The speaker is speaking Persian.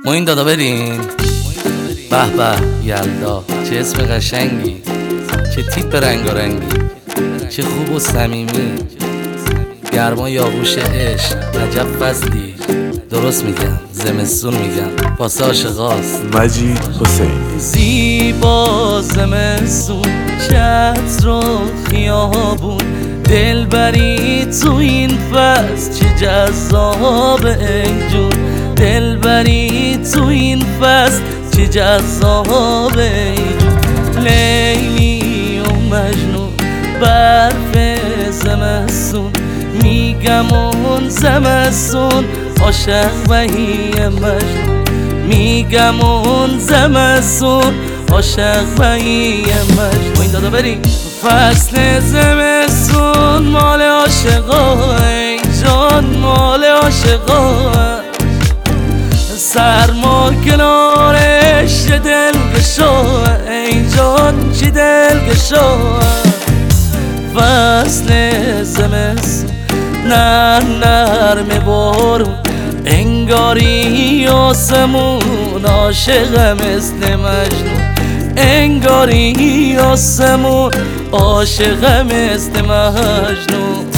ما این دادا بریم. به به یلدا، چه اسم قشنگی، چه تیپ رنگارنگی، چه خوب و صمیمی، گرمای آغوش عشق، عجب فصلی. درست میگم، زمستون میگم، واسه عاشقاست. مجید حسین. زیبا زمستون، چتر و خیابون، دلبری تو این فصل چه جذابه ای جون. دلبری تو این فصل چه جذابه ای جون. لیلی و مجنون، برف زمستون، میگم اون زمستون عاشق وحی مجنون. میگم اون زمستون عاشق وحی مجنون. این دادا بریم. فصل زمستون مال عاشقا ای جان، مال عاشقا. سرما کنارش چه دلگشا ای جان، چه دلگشا. فصل زمستون نرم بارون، انگاری آسمون عاشق مثل مجنون. انگاری آسمون عاشق مثل مجنون.